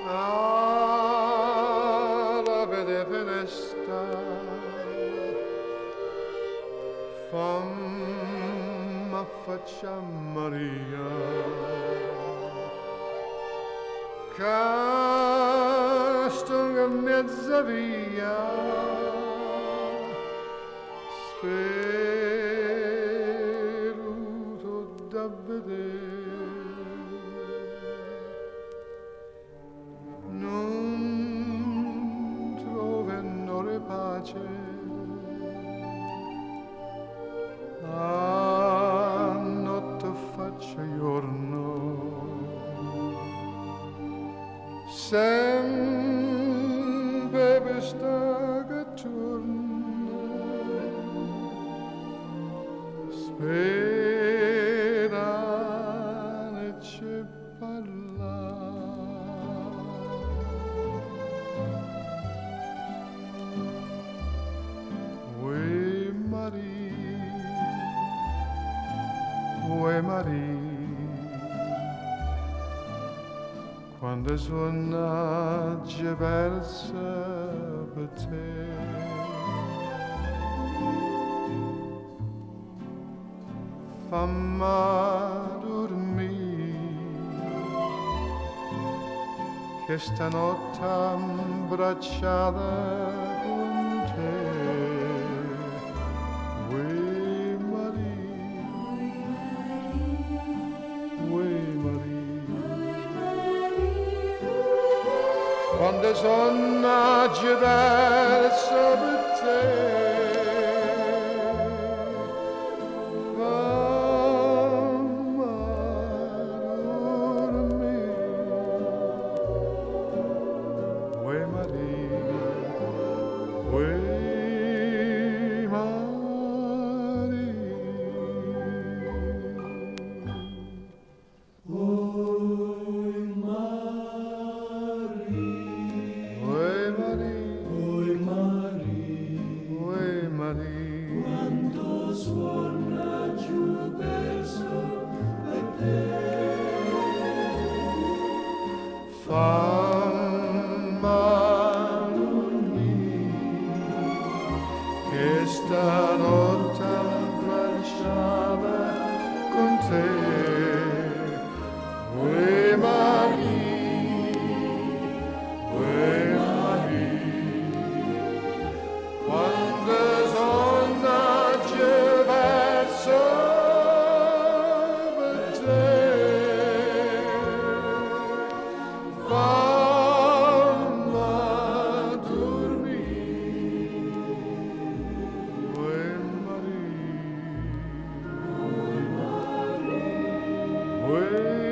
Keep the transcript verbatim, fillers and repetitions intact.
alla vede fenesta famma faccia Maria castunga mezza via speruto da vedere pace a notte faccia giorno sempre questa che torna spera e ci parla Ue Maria, quando suona versa per te, fammi dormire, che stanotte abbracciata con te. Quando sono diverso per te, fammi dormire. Ue Maria, ue Maria. Quando suona giù verso per te, fammi dormire, che stanotte abbracciava con te. Ue Maria, ue Maria, quando sono verso per te, fammi dormire. Ue Maria, ue Maria, ue